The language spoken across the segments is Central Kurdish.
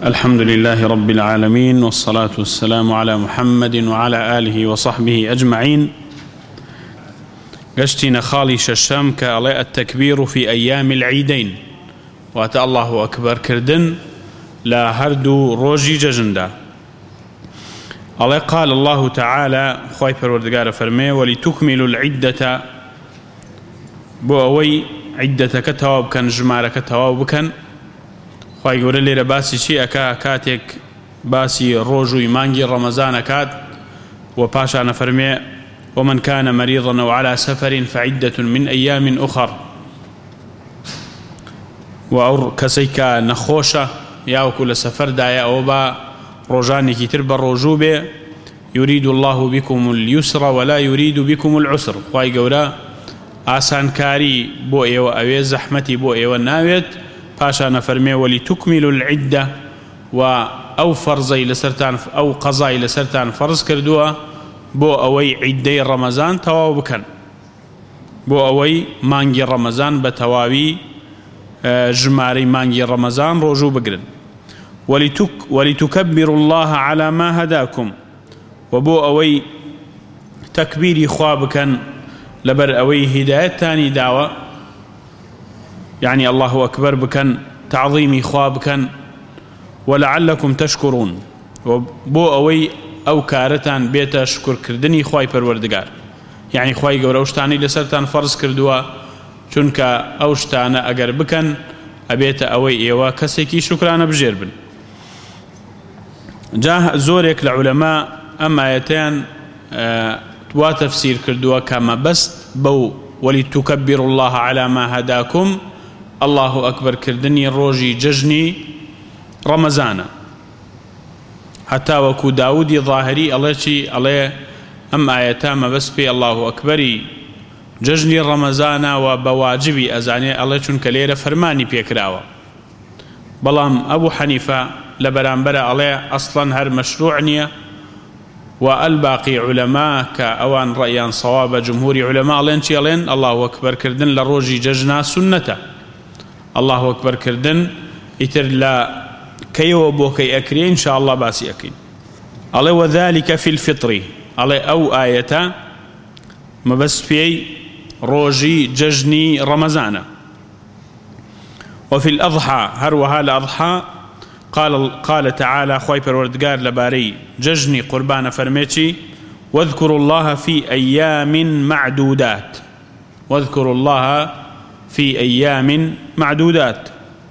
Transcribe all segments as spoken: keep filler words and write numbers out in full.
الحمد لله رب العالمين، والصلاة والسلام على محمد وعلى آله وصحبه أجمعين. قشتنا خالي ششام كالي التكبير في أيام العيدين، وأتى الله أكبر كردن لا هردو روجي ججندا. الله قال الله تعالى خوي پروردگار فرمي ولتكملوا العدة بوأوي عدة كتواب كان جمارة كتواب كان خوي قول لي رباسي شيء أكا كاتك باسي روجو مانجي رمضان كات وباشا نفرمي ومن كان مريضا أو على سفر فعدة من أيام أخر. وأور كسيكا نخوشة ياو كل سفر دايا أوبا روجاني كتر بالرجوبة يريد الله بكم اليسر ولا يريد بكم العسر. خوي قولا آسان كاري بو ايو اوي زحمتي بو ايو الناويت باشا نفرمي ولتكملوا العدة و أو فرزي لسرتان أو قضاي لسرتان فرز كردوا بو أوي عدي رمضان تواو بكن بو أوي مانجي رمضان بتواوي جماري مانجي رمضان روجو بقرن ولتك ولتكبروا الله على ما هداكم وبو أوي تكبيري خوابكن لبر أوي هداية تاني دعوة يعني الله أكبر بكن تعظيمي خوابكن ولعلكم تشكرون وبو أوي أو كارتان بيتا شكر كردني خواي پروردگار يعني خواي قول أوشتاني لسرتان فرز كردوا چونك أوشتانا أقر بكن أبيتا أوي إيوا كسيكي شكرانا بجيربن. جاه زورك لعلماء أما آيتان أه وتفسير كردوا كما بست بو ولتكبروا الله على ما هداكم الله أكبر كردني روجي ججني رمضان حتى وكو داودي ظاهري الله شي الله أما آيتان ما بس بي الله أكبري ججني رمضان وبواجبي أزاني الله چونك ليرة فرماني بيكراوا. بلام أبو حنيفة لبرانبرا الله أصلا هر مشروعنية والباقي علماء كأوان رأيان صواب جمهور علماء لين شيالين الله أكبر كردن لروجي ججنا سنته الله أكبر كردن يتر لا كيو بوكي أكري إن شاء الله باسي أكين الله وذلك في الفطر الله أو آية ما بس في روجي ججني رمضان. وفي الأضحى هروها الأضحى قال قال تعالى خوي پروردگار لباري ججني قربان فرميتي واذكروا الله في أيام معدودات واذكروا الله في أيام معدودات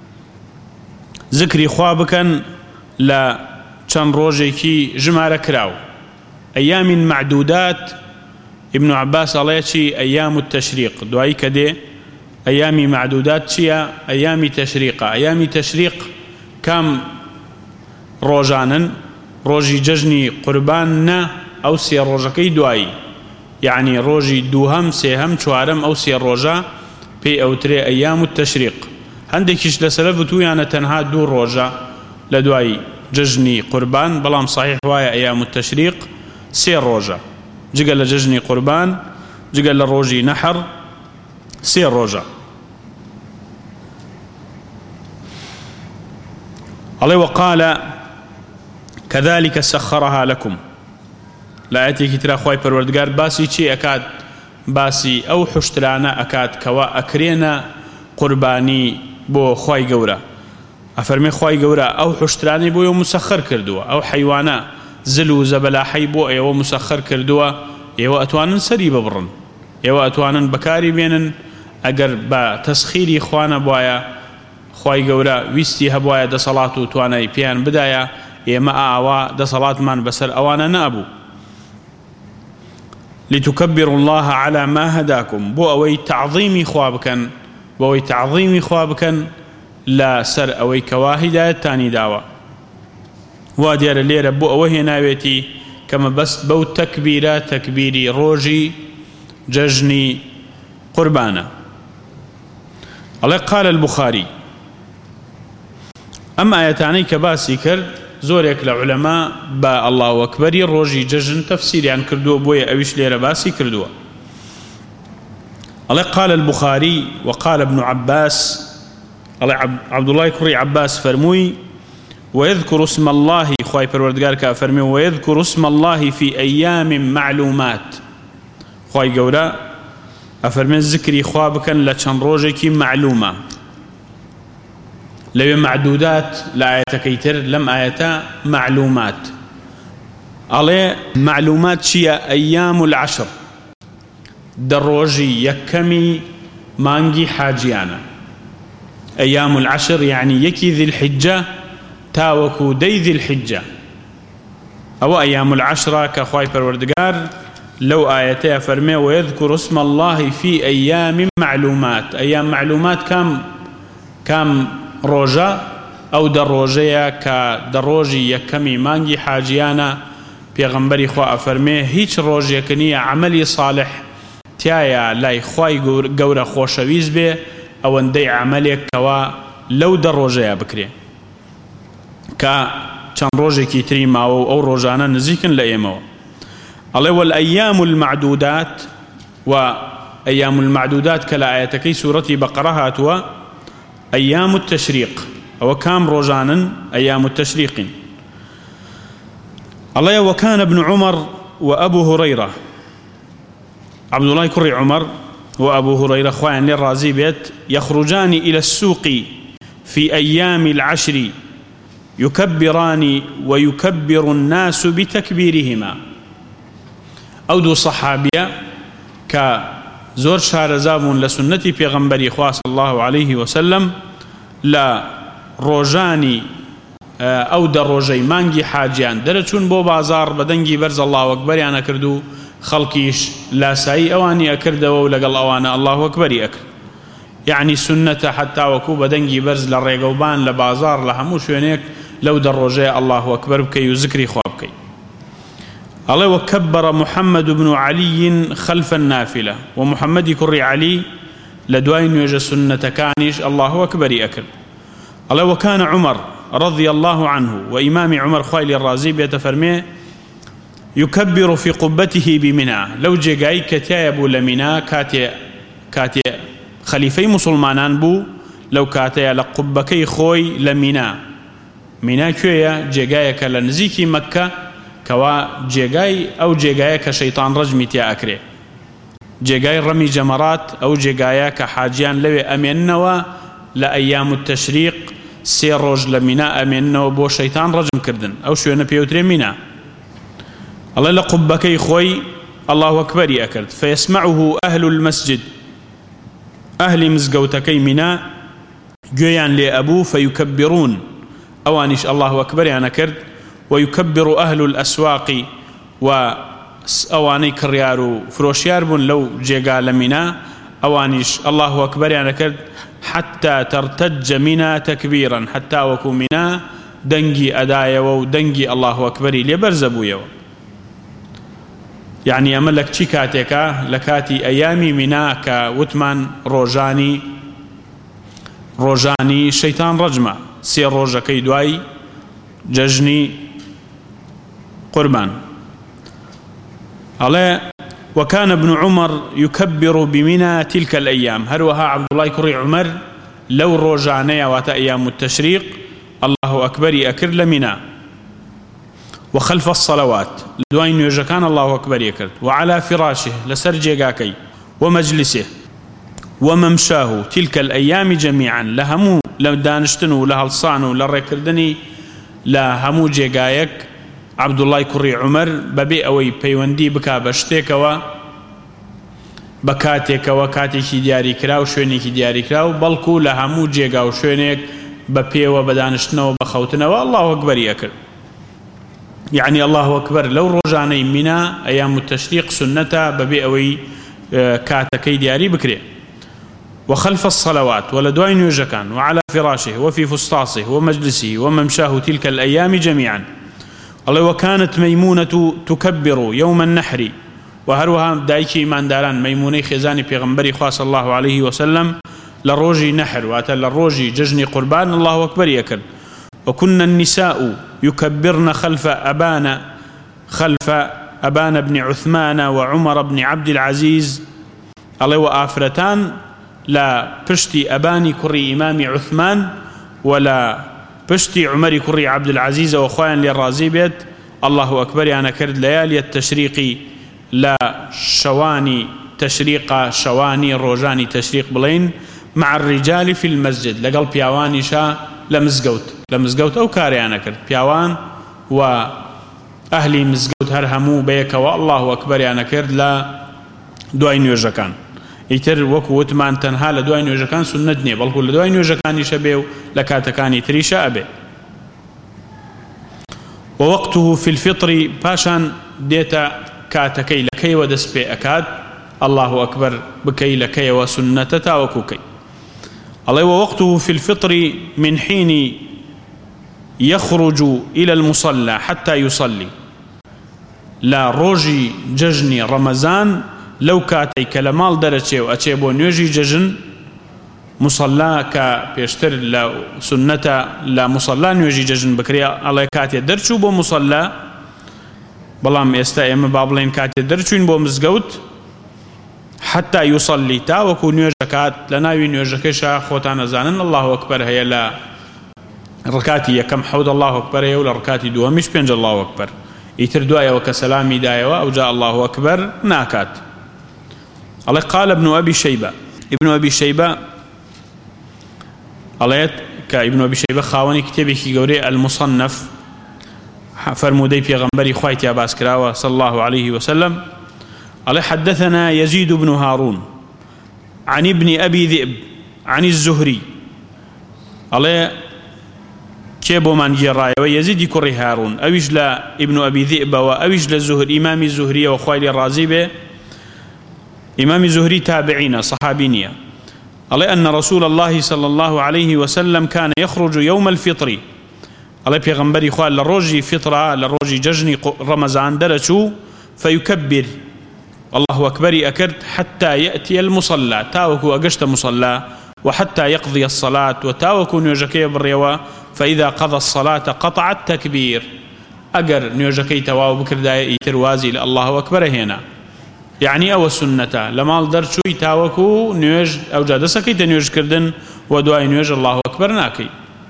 ذكري خوابكن لا چن روجيكي جمارة كراو أيام معدودات. ابن عباس الله يشي أيام التشريق دعي كده أيام معدودات شيا أيام تشريق أيام تشريق كم روجانا روجي ججني قربان أو سي روجكي دعي يعني روجي دوهم سيهم شوارم أو سي روجا بي أو تري أيام التشريق عندكش لسلفتو يعني تنها دو روجا لدعي ججني قربان بلام صحيح وايا أيام التشريق سي روجا جقل لججني قربان جقل لروجي نحر سي روجا. الله وقال كذلك سخرها لكم لا يأتي كتير خوي پروردگار باسي چي أكاد باسي أو حشترانا أكاد كوا أكرينا قرباني بو خوي قورا أفرمي خوي قورا أو حشتراني بو يوم مسخر كردوا أو حيوانا زلو زبلا حيبو أيو مسخر كردوا يو أتوانا سري ببرن يو أتوانا بكاري بينن أقر با تسخيري خوانا بوايا خوي قورا ويستي هبوايا دا صلاة توانا بيان بدايا يما آوا دا صلاة من بسر أوانا نابو لتكبروا الله على ما هداكم بو أوي تعظيمي خوابكن بو أوي تعظيمي خوابكن لا سر أوي كواهداية تاني داوا واديار الليرة بو أوي ناويتي كما بس بو تكبيرا تكبيري روجي ججني قربانا. الله قال البخاري أما آياتاني كباسي كرد زورك لعلماء با الله أكبر روجي ججن تفسير عن كردو بويا أويش ليرة باسي كردو. الله قال البخاري وقال ابن عباس الله عبد الله كري عباس فرموي ويذكر اسم الله خواي پروردگار كافرمي ويذكر اسم الله في أيام معلومات خواي قولا أفرمي ذكري خوابكا لچن روجك معلومة لو معدودات لا آية كيتر لم آية معلومات على معلومات شيء أيام العشر دروجي يكمي مانجي حاجيانا أيام العشر يعني يكي ذي الحجة تاوكو دي ذي الحجة أو أيام العشرة كخواي پروردگار لو آياتي فرمي ويذكر اسم الله في أيام معلومات أيام معلومات كم كم روجا أو دروجيا كدروجي يكمي مانجي حاجيانا پیغمبری خوا أفرمي هیچ روجي كنية عملي صالح تيايا لاي خواي قورة خوشويز بي أو اندي عمليك كوا لو دروجيا بكري كا چند روجي كي تريما أو روجانا نزيكن لأيمو الله والأيام المعدودات وأيام المعدودات كلا آياتكي سورة بقرة هاتوا أيام التشريق أو كام روجانا أيام التشريق الله وكان ابن عمر وأبو هريرة عبد الله كري عمر وأبو هريرة خوان للرازي بيت يخرجان إلى السوق في أيام العشر يكبران ويكبر الناس بتكبيرهما أو دو صحابية كزور شارزابون لسنة پیغمبری خواه صلى الله عليه وسلم لا روجاني أو در روجي مانجي حاجيان درچون بو بازار بدنجي برز الله أكبر يعني كردو خلقيش لا ساي أواني أكردو ولقل أوانا الله أكبر أكر يعني سنة حتى وكو بدنجي برز للريقوبان لبازار لهموش يونيك لو در روجي الله أكبر بكي وذكري خوابكي الله وكبر محمد بن علي خلف النافلة ومحمد كري علي لدوين يجا سنة كانيش الله أكبر أكر الله وكان عمر رضي الله عنه وإمام عمر خويل الرازي بيتفرمي يكبر في قبته بمنى لو جاي كتايب لمنى كاتي كاتي خليفي مسلمانان بو لو كاتي لقبكي خوي لمنى منى كويا جايك لنزيكي مكة كوا جاي أو جاي كشيطان رجمي تيا أكري جاي رمي جمرات أو جاي كحاجيان لوي أمينوا لأيام التشريق سير روج لمنا أمينوا بو شيطان رجم كردن أو شو نبيوتري منا الله لقبكي خوي الله أكبر أكرد فيسمعه أهل المسجد أهل مزقوتكي منا جيان لأبو فيكبرون أوانيش الله أكبر يعني كرد ويكبر أهل الأسواق وأواني كريارو فروشيار بن لو جيغا لمنا أوانيش الله أكبر يعني كرد حتى ترتج منا تكبيرا حتى وكو منا دنجي أدايا ودنجي الله أكبر لبرزبو يو يعني أملك چي كاتيكا لكاتي أيامي منا كوتمان روجاني روجاني شيطان رجمة سير روجا كيدواي ججني قربان على وكان ابن عمر يكبر بمنى تلك الأيام هروها عبد الله كري عمر لو روجانيا وات أيام التشريق الله أكبر أكر لمنى وخلف الصلوات دوين يجكان الله أكبر يكر وعلى فراشه لسرجيقاكي ومجلسه وممشاه تلك الأيام جميعا لهمو لدانشتنو لهالصانو للركردني لهمو جيقايك عبد الله كري عمر ببي أوي بيوندي بكا بشتيكوا بكاتيكوا كاتيكي دياري كراو شوينيكي دياري كراو بلكو لهمو جيقاو شوينيك ببيوا بدانشتنو بخوتنا والله أكبر يكر يعني الله أكبر لو رجعني منا أيام التشريق سنة ببي أوي كاتكي دياري بكري وخلف الصلوات ولدوين يجكان وعلى فراشه وفي فسطاصه ومجلسه وممشاه تلك الأيام جميعا الله وكانت ميمونة تكبر يوم النحر وهروها دايكي إيمان داران ميموني خزاني بيغمبري خاص الله عليه وسلم للروجي نحر واتى للروجي ججني قربان الله أكبر يكر وكنا النساء يكبرن خلف أبان خلف أبان بن عثمان وعمر بن عبد العزيز الله وآفرتان لا بشتي أباني كري إمام عثمان ولا پشتی عمەری کوڕی عەبدولعەزیزەوە خۆیان لێ ڕازی بێت الله ئەکبەریانە کرد لەیالیە تەشریقی لە شەوانی تەشریقا شەوانی ڕۆژانی تەشریق بڵین مع الرجال في المسجد لەگەڵ پیاوانیشا لە مزگەوت لە مزگەوت ئەو کاریانە کرد پیاوان و ئەهلی مزگەوت هەر هەموو بەیەکەوە الله ئەکبەریانە کرد لە دوای نوێژەکان ئیتر وەکو وتمان تەنها لە دوای نوێژەکان سنت نییە بەڵکو لە دوای نوێژەکانیشە بێ و لە کاتەکانی تریشە ئەبێ ووەقته في الفطر پاشان دێتە کاتەکەی لەکەیەوە دەست پێ ئەکات الله أكبر بكي لكي وسنتتا وكوكي الله ووقته في الفطر من حين يخرج إلى المصلى حتى يصلي لا روجي ججني رمضان لو كاتي كلمال درجة وأتيبو نيجي ججن مصلى كبيشتر لا سنة لا مصلى نيجي ججن بكري الله كاتي درشو بو مصلى بلام يستأيم بابلين كاتي درشوين بو مزقوت حتى يصلي تاوكو نيوجكات لناوي نيوجكشا خوتانا زانن الله أكبر هي لا ركاتي كم حود الله أكبر هي ولا ركاتي دوا مش بينج الله أكبر يتر دوايا وكسلامي دايوا أو جاء الله أكبر ناكات الله قال ابن أبي شيبة ابن أبي شيبة الله كابن أبي شيبة خاوني كتابي كي قوري المصنف فرمودي بيغمبري خويتي أباس كراوة صلى الله عليه وسلم قال حدثنا يزيد بن هارون عن ابن أبي ذئب عن الزهري قال كيبو من جرايا ويزيد كري هارون أويش لا ابن أبي ذئب وأويش للزهر إمام الزهري وخوالي الرازي به إمام الزهري تابعين صحابينيا قال أن رسول الله صلى الله عليه وسلم كان يخرج يوم الفطر قال بيغمبري خوال لروجي فطرة لروجي ججني رمضان درشو فيكبر الله أكبر أكرت حتى يأتي المصلى تاوكو أقشت مصلى وحتى يقضي الصلاة وتاوكو نيوجكي بالريوة فإذا قضى الصلاة قطع التكبير أقر نيوجكي تواو بكر داي تروازي لله أكبر هنا يعني أو السنة لما الدرشو تاوكو نيوج أو جادسكي تنيوج كردن ودواي نيوج الله أكبر ناكي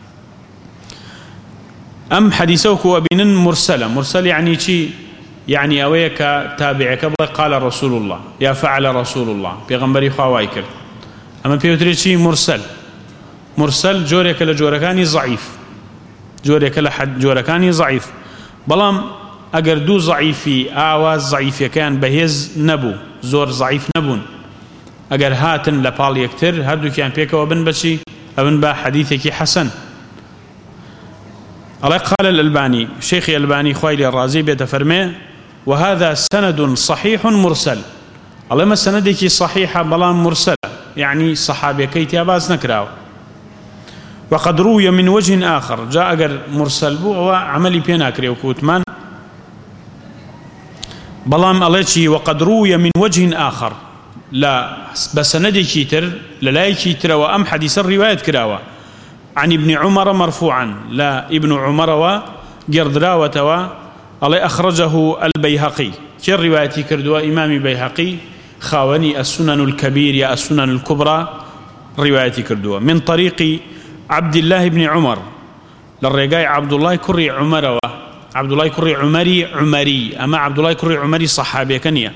أم حديثوكو أبين مرسلة مرسل يعني شي يعني أويك تابعك قال رسول الله يا فعل رسول الله بيغمبري خواي كرد أما بيوتريشي مرسل مرسل جوريك لجوركاني ضعيف جوريك لحد جوركاني ضعيف بلام أجر دو ضعيفي آواز ضعيف كان بهز نبو زور ضعيف نبون أجر هاتن لبال يكتر هردو كان بيك وابن بشي ابن با حديثك حسن الله قال الألباني شيخ الألباني خويلي الرازي بيتفرمي وهذا سند صحيح مرسل الله ما سندك صحيحة بلان مرسلة يعني صحابي كيتي أباز نكراو وقد روي من وجه آخر جاء أجر مرسل بو وعملي بيناكري وكوتمان بلان الله وقد روي من وجه آخر لا بسندك تر للايك تر وأم حديث الرواية كراوة عن ابن عمر مرفوعا لا ابن عمر وقردراوة و الله أخرجه البيهقي كي الرواية كردوا إمام بيهقي خاوني السنن الكبير يا السنن الكبرى رواية كردوا من طريق عبد الله بن عمر للرقاي عبد الله كري عمر و عبد الله كري عمري عمري أما عبد الله كري عمري صحابي كنيا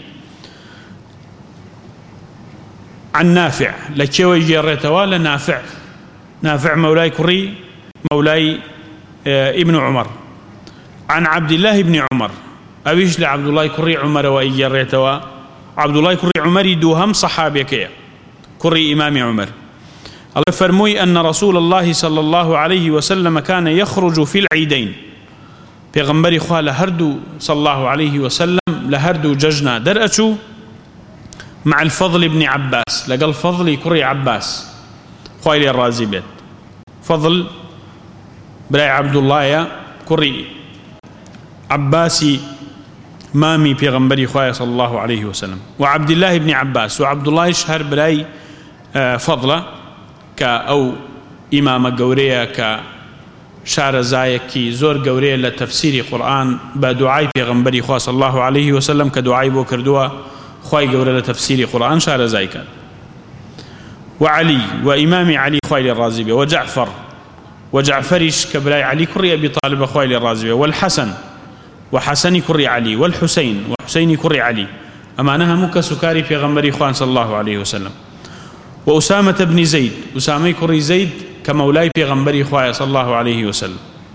عن نافع لكيوي جريتوا لنافع نافع مولاي كري مولاي اه ابن عمر عن عبد الله بن عمر أويش لعبد الله كري عمر وإجريتوا عبد الله كري عمر دوهم صحابي كيا كري إمام عمر الله فرموي أن رسول الله صلى الله عليه وسلم كان يخرج في العيدين بيغمبري خواه لهردو صلى الله عليه وسلم لهردو ججنا درأتو مع الفضل بن عباس لقال فضل كري عباس خوالي الرازي بيت فضل براي عبد الله يا كري عباسي مامي بيغمبري خواه صلى الله عليه وسلم وعبد الله بن عباس وعبد الله شهر براي فضله كأو إمام قورية كشار زايكي زور قورية لتفسير قرآن بدعاء بيغمبري خواه صلى الله عليه وسلم كدعاء بوكردوا خواه قورية لتفسير قرآن شار زايكا وعلي وإمام علي خواه الرازي وجعفر وجعفرش كبراي علي كري أبي طالب أخوي الرازي، والحسن وحسن كري علي، والحسين وحسين كري علي، أمانها مك سكاري في غمري إخوان صلى الله عليه وسلم. وأسامة بن زيد، أسامة كري زيد كمولاي في غمري إخوان صلى الله عليه وسلم.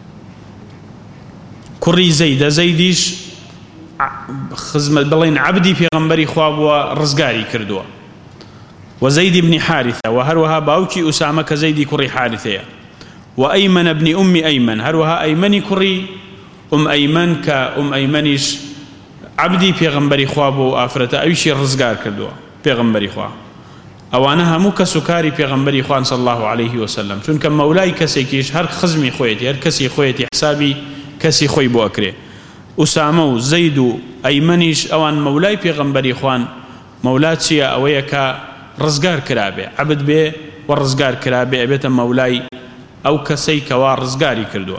كري زيد زيديش خزمة بلين عبدي في غمبري خواب ورزقاري كردوا. وزيد بن حارثة وهروها باوكي أسامة كزيد كري حارثة. وأيمن بن أم أيمن هروها أيمني كري أم أيمن كأم أيمنيش عبدي في غمبري خواب وآفرته أيشي رزقار كردوا في غمبري خواب. أوانها مو كسكاري في غمبري خوان صلى الله عليه وسلم، چون كم مولاي كسيكيش هر خزمي خويتي هر كسي خويتي حسابي كسي خوي بو أكري. أسامة وزيد أيمنيش أوان مولاي في غمبري خوان مولاتشيا أويكا رزقار كرابي عبد بي ورزقار كرابي أبيتا مولاي أو كسي كوار رزقاري كردوا.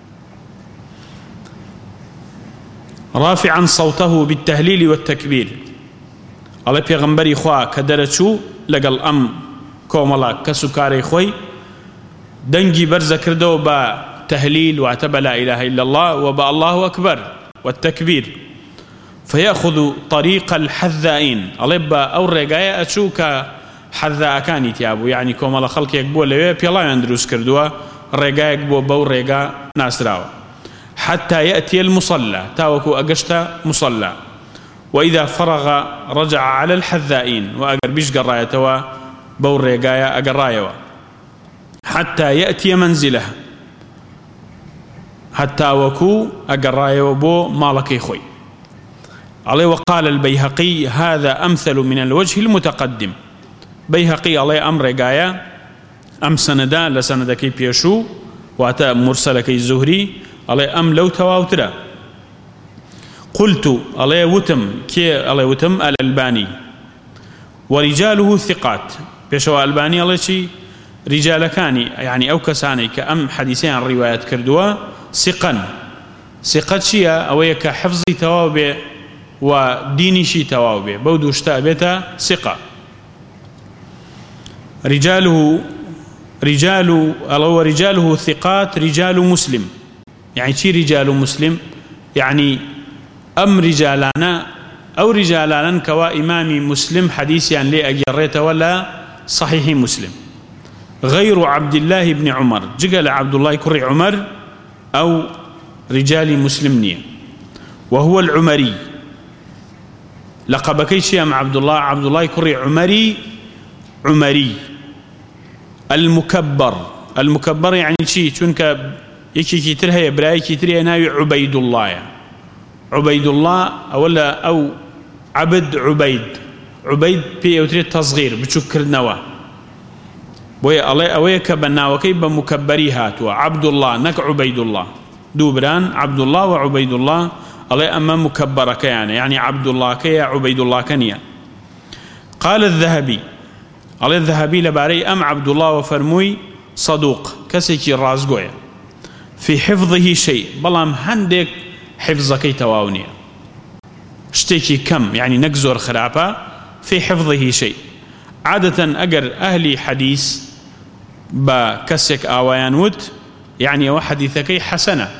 رافعا صوته بالتهليل والتكبير الله في غمبري خوا كدرتشو لقل أم كوملا كسكاري خوي دنجي برز كردو با تهليل واعتبى لا إله إلا الله وبا الله أكبر والتكبير، فيأخذ طريق الحذائين الله با أو رقايا أتشوك حذاء كاني تيابو يعني كوملا خلق يكبو لوي بيلا يندروس كردوا رقايا يكبو بو رقا ناسراو حتى يأتي المصلى تاوكو أقشتا مصلى. وإذا فرغ رجع على الحذائين وأقر بيش قرايتوا بو رقايا أقرايوا حتى يأتي منزله حتى وكو أقرايا وبو مالكي خوي عليه. وقال البيهقي هذا أمثل من الوجه المتقدم. بيهقي عليه أمر رقايا أم سندا لسندكي بيشو واتا مرسلكي الزهري عليه أم لو تواوترا. قلت عليه وتم كي عليه وتم الألباني ورجاله ثقات بيشو الألباني عليه شي رجال كاني يعني أو كساني كأم حديثين عن روايات كردوا ثقا ثقة شيء أويك حفظي توابع وديني شي توابع بودو اشتابتا ثقة. رجاله رجال الله رجاله ثقات رجال مسلم يعني شي رجال مسلم يعني أم رجالانا أو رجالانا كوا إمامي مسلم حديثي عن لي أجريت ولا صحيح مسلم غير عبد الله بن عمر جقل عبد الله كري عمر أو رجال مسلمنية وهو العمري لقب كيشي أم عبد الله عبد الله كري عمري عمري المكبر المكبر يعني شيء شونك يكي كتير هي براي كتير ناوي عبيد الله عبيد الله أولا أو عبد عبيد عبيد بي أوتري تصغير بشكر نوا بوي الله أويك بناوكي بمكبري هاتوا عبد الله نك عبيد الله دوبران عبد الله وعبيد الله الله أما مكبرك يعني يعني عبد الله كيا عبيد الله كنيا. قال الذهبي الله الذهبي لباري أم عبد الله وفرموي صدوق كسيكي رازقويا في حفظه شيء بلام هندك حفظك تواونيا اشتكي كم يعني نكزور خرابة في حفظه شيء. عادة أجر أهلي حديث بكسك آوان ود يعني وحديثك حسنة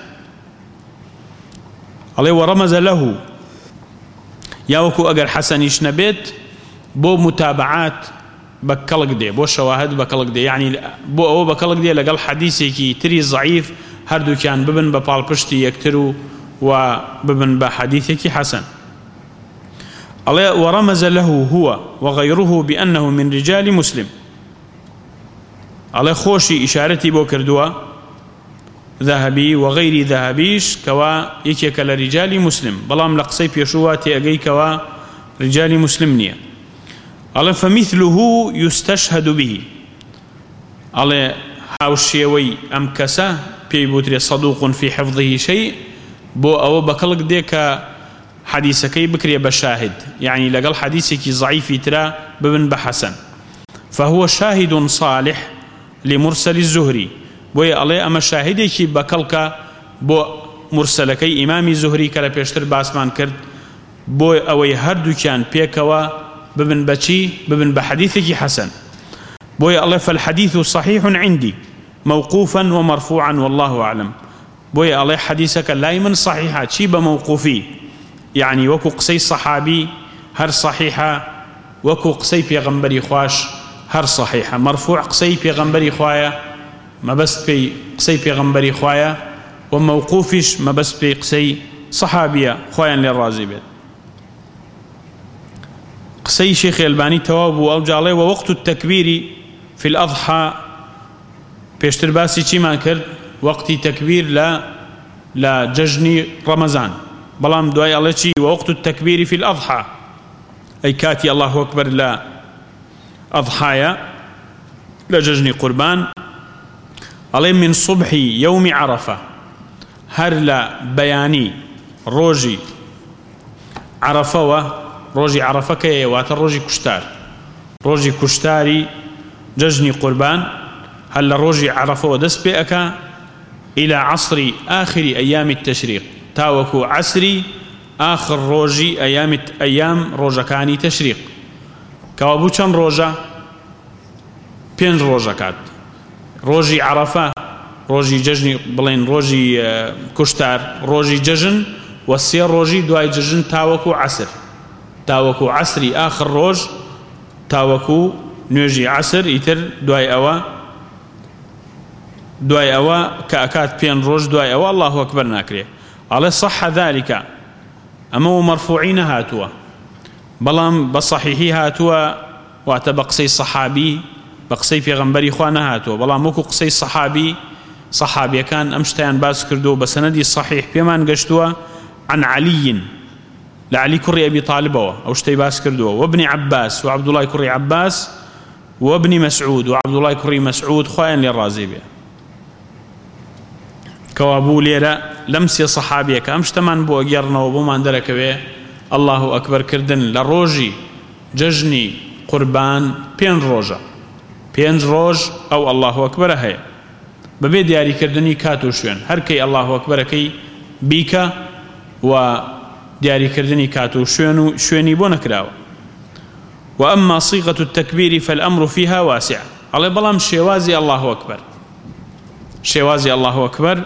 عليه. ورمز له ياوكو أجر حسنيش نبيت بو متابعات بكلك دي بو شواهد بكلك دي يعني بو أو بكلك دي لقال حديثي كي تري ضعيف هردو كان ببن ببالبشتي يكترو وببن بحديثك حسن عليه. ورمز له هو وغيره بأنه من رجال مسلم عليه. خوشي إشارتي بو كردوا ذهبي وغير ذهبيش كوا يكيك لرجال مسلم بلام لقصي بيشواتي أجي كوا رجال مسلمنية عليه. فمثله يستشهد به عليه هاوشيوي أم كسا بيبوتري صدوق في حفظه شيء بو أو بكلك ديك حديثكي بكري بشاهد يعني لقل حديثك ضعيف ترى ببن بحسن فهو شاهد صالح لمرسل الزهري بوي عليه أما شاهدك بكلك بو مرسلكي إمام الزهري كلا بيشتر باسمان كرد بو أوي هردو كان بيكوا ببن بشي ببن بحديثك حسن بوي الله. فالحديث صحيح عندي موقوفا ومرفوعا والله أعلم. بوي الله حديثك لا من صحيحة شي بموقوفي يعني وكو قسي صحابي هر صحيحة وكو قسي بيغمبري خواش هر صحيحة. مرفوع قسي بيغمبري خوايا ما بس بي قسي بيغمبري خوايا وموقوفش ما بس بي قسي صحابية خوايا للرازي بيت. قسي شيخ الباني تواب وأوجع ووقت التكبير في الأضحى بيشتر باسي چی ما کرد وقتی تكبير لا لا ججني رمضان بلام دعاء الله چی ووقت التكبير في الأضحى أي كاتي الله أكبر لا أضحايا لا ججني قربان عليه من صبح يوم عرفة هر لا بياني روجي عرفة و روجي عرفة كي واتر روجي كشتار روجي كشتاري ججني قربان هل روجي عرفة ودس بأكا إلى عصر آخر أيام التشريق تاوكو عصري آخر روجي أيام أيام روجا كاني تشريق كوابو چن روجا بين روجا كات روجي عرفة روجي ججني بلين روجي كشتار روجي ججن والسير روجي دواي ججن تاوكو عصر تاوكو عصري آخر روج تاوكو نوجي عصر يتر دواي أوا دواي أوا كأكات بين روج دواي أوا الله أكبر ناكريه على صح ذلك أما مرفوعين هاتوا بلام بصحيحي هاتوا واتبقسي صحابي بقسي في غنبري خوانا هاتوا بلام وكو قسي صحابي صحابي كان أمشتيان باس كردو بسندي الصحيح بيمان قشتوا عن علي لعلي كري أبي طالب أو شتي باس كردو وابن عباس وعبد الله كري عباس وابن مسعود وعبد الله كري مسعود خوان للرازي بيه كوابو ليرا لمسي صحابي كامشتمان بو أجرنا وبو ما عندك بيه الله أكبر كردن لروجي ججني قربان بين روجا بين روج أو الله أكبر هي ببي دياري كردني كاتو شوين هر كي الله أكبر كي بيكا و دياري كردني كاتو شوينو شويني بو نكراو. وأما صيغة التكبير فالأمر فيها واسع على بلام شوازي الله أكبر شوازي الله أكبر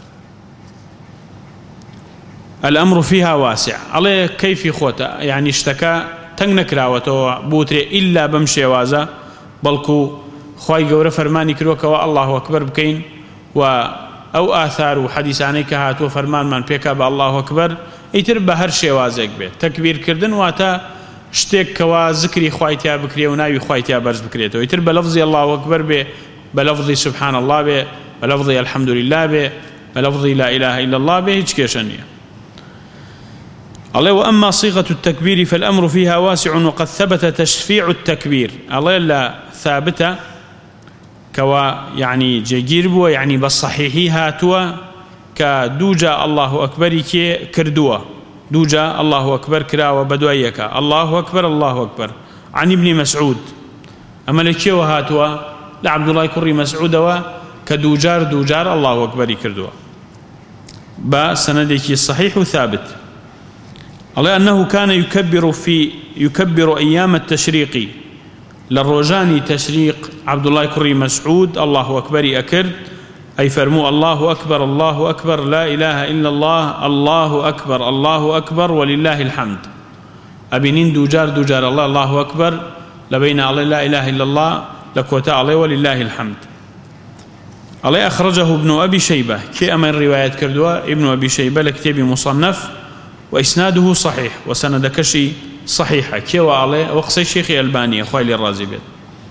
الأمر فيها واسع على كيف خوتا يعني اشتكى تنكراوته بوتري إلا بمشوازة بلكو خواي قورة فرماني كروكا والله أكبر بكين و أو آثار وحديثانيك هاتو فرمان من بيكا بالله أكبر يتربى هر شوازك بيت تكبير كردن واتا شتيك كوا ذكري خوايتيا بكري وناوي خوايتيا برز بكريتو يتربى لفظي الله أكبر بي بلفظي سبحان الله بي بلفظي الحمد لله بي بلفظي لا إله إلا الله بي هيج كيشانية الله. وأما صيغة التكبير فالأمر فيها واسع وقد ثبت تشفيع التكبير الله لا ثابتة كوا يعني جيجير بوا يعني بالصحيحي هاتوا كدوجا الله أكبر كي كردوا دوجا الله أكبر كرا وبدويك الله أكبر الله أكبر عن ابن مسعود أما لكي وهاتوا لعبد الله كري مسعود كدوجار دوجار الله أكبر كردوا با سندك الصحيح ثابت على أنه كان يكبر في يكبر أيام التشريق للروجاني تشريق عبد الله كري مسعود الله أكبر أكرد أي فرموا الله أكبر الله أكبر لا إله إلا الله الله أكبر الله أكبر ولله الحمد أبنين دوجار دوجار الله الله أكبر لبين الله لا إله إلا الله لكوتا عليه ولله الحمد. عليه أخرجه ابن أبي شيبة كي أمن رواية كردوا ابن أبي شيبة لكتاب مصنف وإسناده صحيح وسند كشي صحيحة كي وعليه وقصي شيخ الباني أخوالي الرازي بيت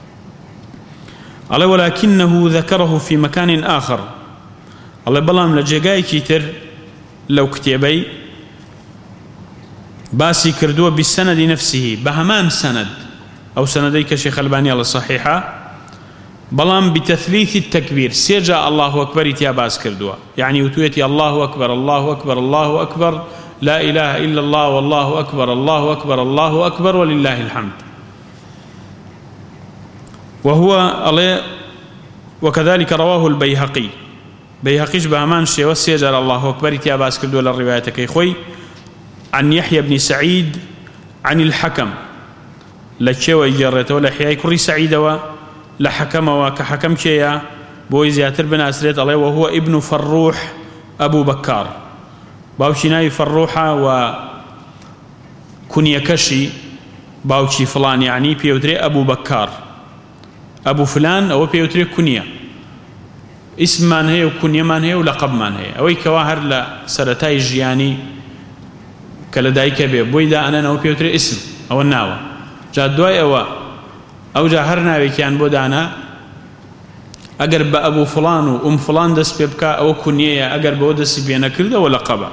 عليه ولكنه ذكره في مكان آخر عليه بلام لجيقاي كيتر لو كتابي باسي كردوا بالسند نفسه بهمان سند أو سنديك شيخ الباني على الصحيحة بلام بتثليث التكبير سيجا الله أكبر يتياباس كردوا يعني وتويتي الله أكبر الله أكبر الله أكبر لا إله إلا الله والله أكبر الله أكبر الله أكبر ولله الحمد. وهو عليه وكذلك رواه البيهقي بيهقيش بهمان شيء وسيجر الله أكبر يتياباس كردوا للرواية كيخوي عن يحيى بن سعيد عن الحكم لكي ويجرته لحياي كري سعيد لحكم وكحكم كيا بۆی زیاتر بناسرێت ئەڵێ وهو ابن فروح أبو بكار باوکی ناوی فەڕوحە و کونیەکەشی باوکی فلان یعنی پێوترێ ئەبوو بەکار ئەبوو فلان ئەوە پێوترێ کونیە ئیسممان هەیە و کونیەمان هەیە و لەقەبمان هەیە ئەوەی کەوا هەر لە سەرەتای ژیانی کە لە دایکە بێ بۆی دائەنەن ئەوە پێوترێ ئیسم ئەوە ناوە جا دوای ئەوە ئەوجا هەر ناوێکیان بۆ دانا ئەگەر بە ئەبوو فلان و ئوم فلان دەست پێ بکە ئەوە کونیەیە ئەگەر بەوە دەستی پێ نەکردەوە لەقەبە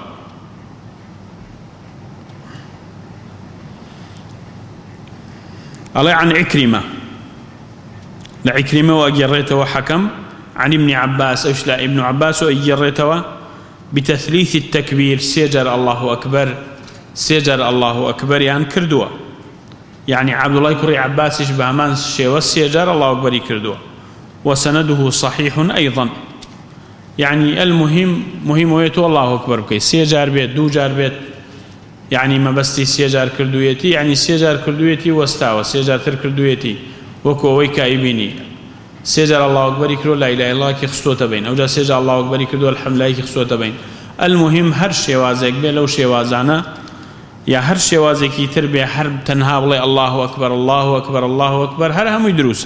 الله عن عكرمة لعكرمة وأجريته حكم عن ابن عباس أوش لا ابن عباس وأجريته بتثليث التكبير سيجر الله أكبر سيجر الله أكبر يعني كردوا يعني عبد الله كري عباس يشبه من شيء والسيجر الله أكبر كردوا وسنده صحيح أيضا يعني المهم مهم ويتو الله أكبر بكي سيجار بيت دو جار بيت يعني ما بستي سيجار كردويتي يعني سيجار كردويتي واستاوى سيجار تر كردويتي وكو ويكا يبيني سيجار الله أكبر يكرو لا إله إلا الله كي خصوة بين أو جا سيجار الله أكبر يكرو الحمد لله كي خصوة بين المهم هر شوازك بي لو شوازانا يا هر شوازك يتربي حرب تنها والله الله أكبر الله أكبر الله أكبر هر هم يدروس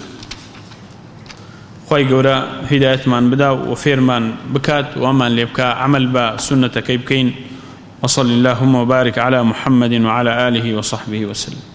خوي قورا هداية من بدا وفير من بكات ومان ليبكا عمل با سنة كيبكين وصل اللهم وبارك على محمد وعلى آله وصحبه وسلم.